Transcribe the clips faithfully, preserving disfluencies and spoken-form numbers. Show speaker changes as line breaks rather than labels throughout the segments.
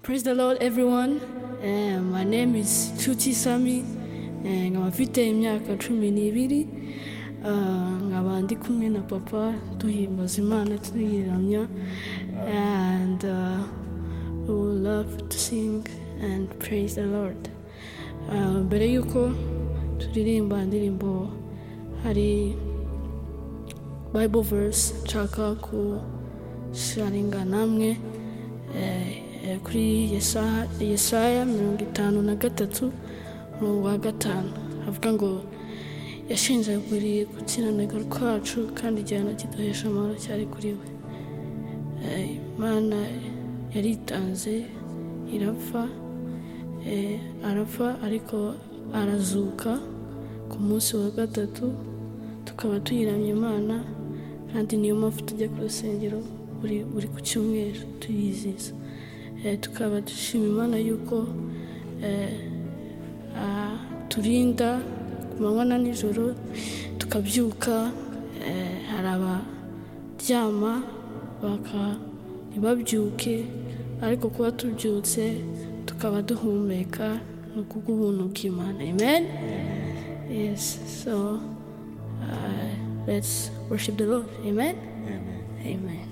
Praise the Lord, everyone. Uh, my name is Chuti Sami. Uh, nkaba mfite imyaka cumi n'ibiri. Uh, nkaba ndi kumwe na papa duhimbaza Imana tuyiramya. And uh, we would love to sing and praise the Lord. Uh, mbere yuko turirimba indirimbo hari Bible verse nshaka kusharinga namwe eh, kuri Yesaya, Yesaya mirongo itanu na gatatu umurongo wa gatanu havuga ngo yashinjaguriye gukiranirwa kwacu kandi igihano kiduhesha amahoro cyari kuri we. Eh, Imana yaritanze irapfa, eh, arapfa ariko arazuka ku munsi wa gatatu tukaba tuyiramya Imana, kandi niyo mpamvu tujya ku rusengero buri buri ku cyumweru tuyiziza. Eh, tukaba dushima Imana yuko eh, ah, turinda ku manywa na nijoro tukabyuka. Eh, hari abaryama baka ntibabyuke, ariko kuba tubyutse tukaba duhumeka ni kubw'ubuntu bw'Imana. Amen. Yes, so uh, let's worship the Lord. Amen.
Amen.
Amen.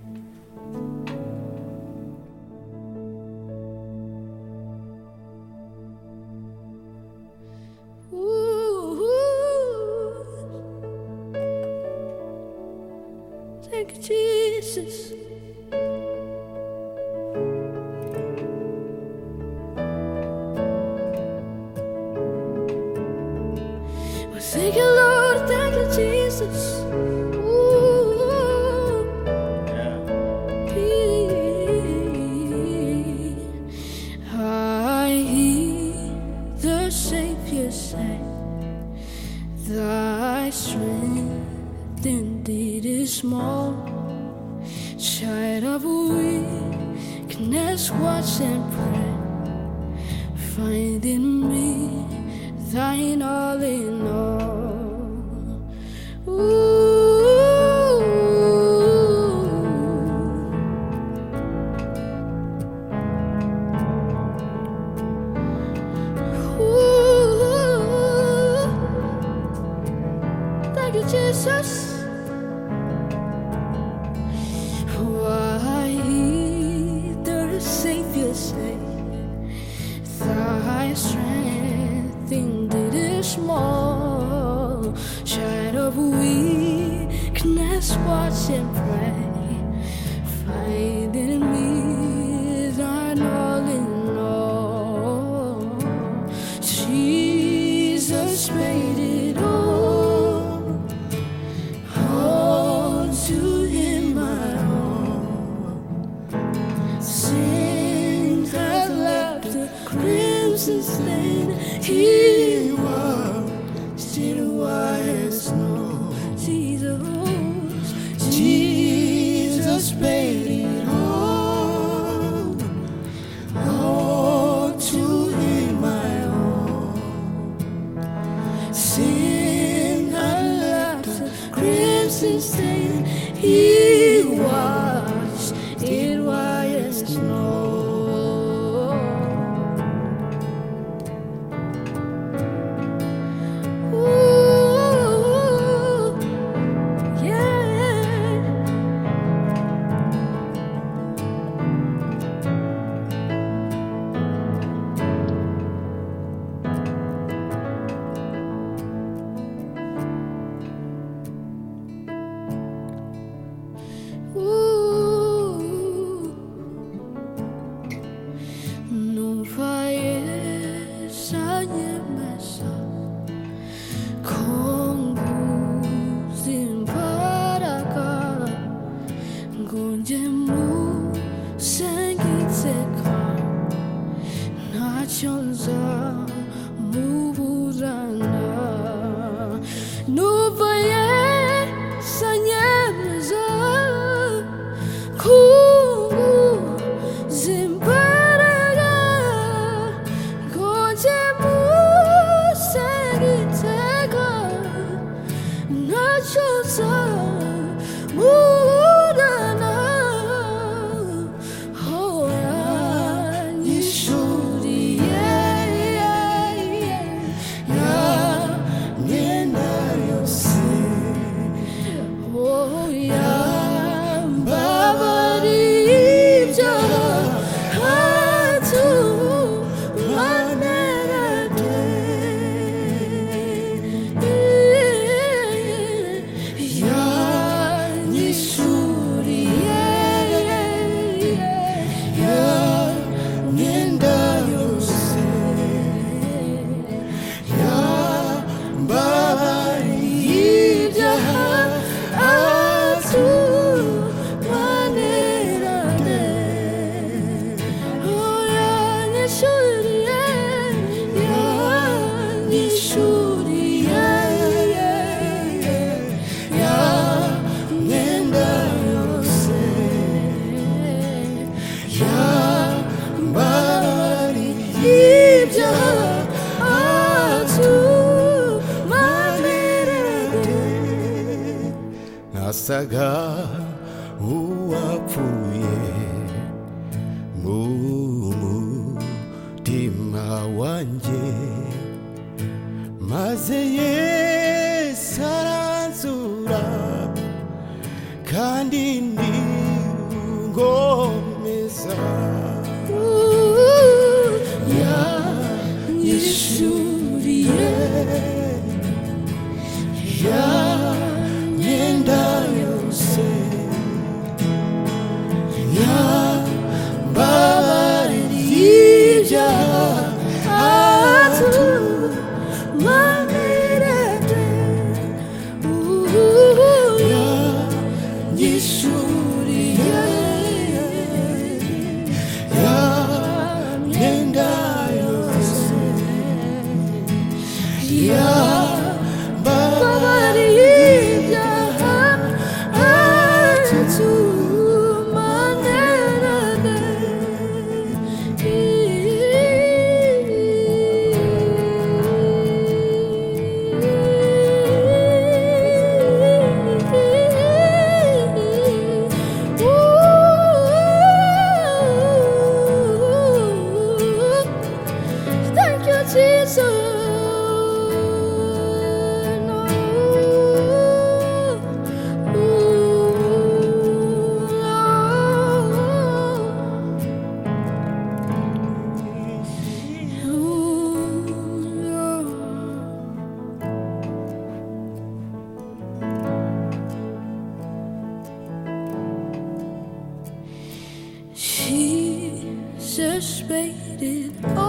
Thank you, Jesus. Well, thank you, Lord. Thank you, Jesus. Ooh. I hear the Savior say, thy strength indeed is small. Child of weakness, watch and pray. Find in me thine all in all. Ooh. Ooh. Thank you, Jesus. Why the Savior say, thy strength indeed is small. Child of weakness, watch and pray. Find in me thine all in all. Jesus made it all. All to Him I owe. Sin had left the crimson stain. He washed it white as snow. Jesus, Jesus paid it all. All to Him I owe. Sin had left the crimson stain. He washed it white as snow. Ooh.
nasaga uwapfuye mu mutima wanjye, maze Yesu aranzura kandi ningomeza. Yanyishuriye ya myenda yose, yambabaririye ibyaha atumamirete. Yanyishuriye ya myenda yose, yambabaririye ibyaha atumamirete. Thank you, Jesus. Jesus paid it all.